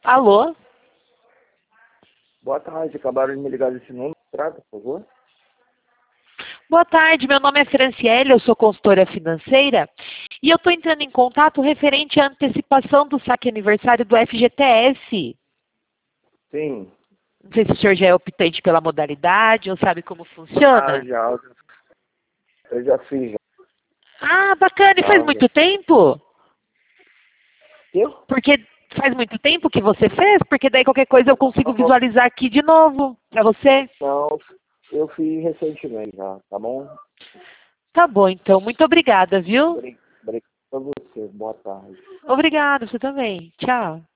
Alô? Boa tarde, acabaram de me ligar desse número. Trata, por favor. Boa tarde, meu nome é Franciele, eu sou consultora financeira e eu estou entrando em contato referente à antecipação do saque aniversário do FGTS. Sim. Não sei se o senhor já é optante pela modalidade ou sabe como Ah, funciona. já. Eu já fiz, já. Ah, bacana, e faz Tá, muito tempo? eu? Porque faz muito tempo que você fez? Porque daí qualquer coisa eu consigo visualizar aqui de novo para você. Não, eu fiz recentemente já, tá bom? Tá bom, então. Muito obrigada, viu? Obrigado a você. Boa tarde. Obrigada, você também. Tchau.